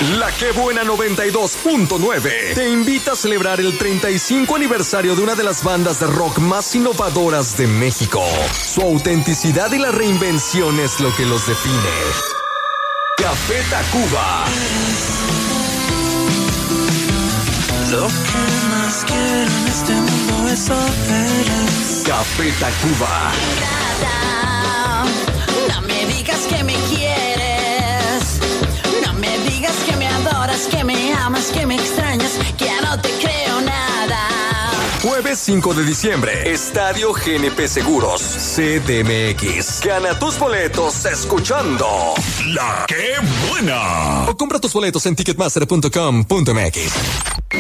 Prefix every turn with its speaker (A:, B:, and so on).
A: La Qué Buena 92.9 te invita a celebrar el 35 aniversario de una de las bandas de rock más innovadoras de México. Su autenticidad y la reinvención es lo que los define. Café Tacuba.
B: Lo que más quiero en este mundo es eres.
A: Café Tacuba.
C: No me digas que me quieres, no me digas que me adoras, que me amas, que me extrañas, que ya no te creo nada.
A: Jueves 5 de diciembre, Estadio GNP Seguros, CDMX. Gana tus boletos escuchando La Qué Buena. O compra tus boletos en ticketmaster.com.mx.